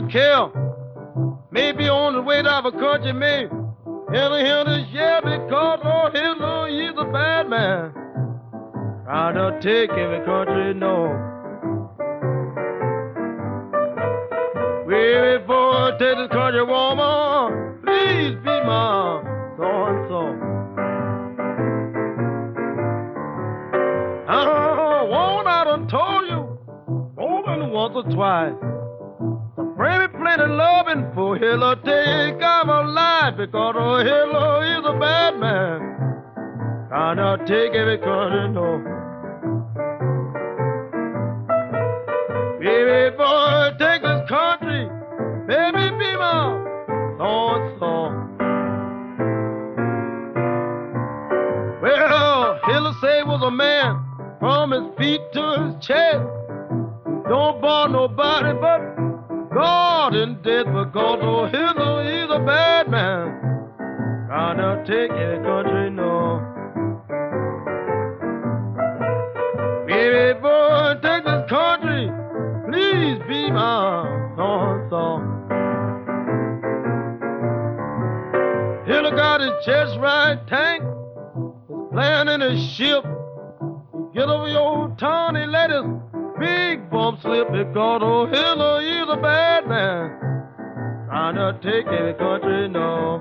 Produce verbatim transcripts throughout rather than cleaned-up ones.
don't care. Maybe on the way to our country, maybe he'll hear this yeah because oh Hitler, he's a bad man. Trying to take every country, no. Wait for take this country woman, please be my so and so. I won't I done told you more than once or twice. Bring me plenty loving for Hitler, take our life because oh, Hitler is a bad man. Trying to take every country, no. Baby boy, take this country, baby be my so and so. Well, Hitler say was a man from his feet to his chest. Don't bother nobody but God in death because oh Hitler is a bad man. Trying to take every country, no. Baby boy, take this country, please be my so-and-so. Hitler got his chest right tank, he's playing in his ship. He get over your town, he let his big bump slip because oh Hitler is a bad man. Trying to take every country, no.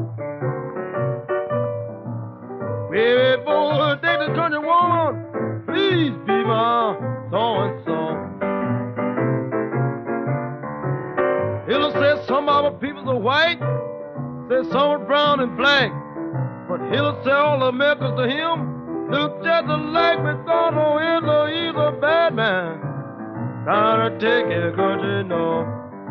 Baby boy, take this country woman, please be my so-and-so. Hitler says some of our peoples are white, says some are brown and black. But Hitler said all Americans to him look just alike because oh Hitler is a bad man. Trying to take every country, no.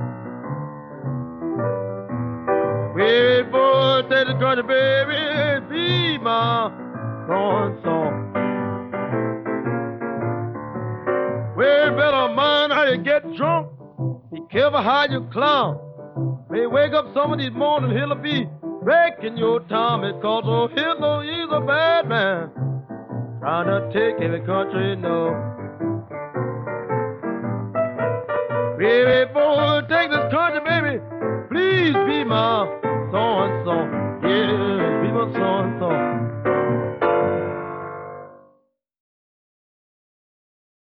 Wait boy, take the country, baby, be my so-and-so. Well, you better mind how you get drunk. Be careful how you clown. May wake up some of these mornings, Hitler be breaking your time because oh Hitler is a bad man. Trying to take every country, no. Baby boy, take this country, baby, please be my so-and-so. Yeah, be my so-and-so.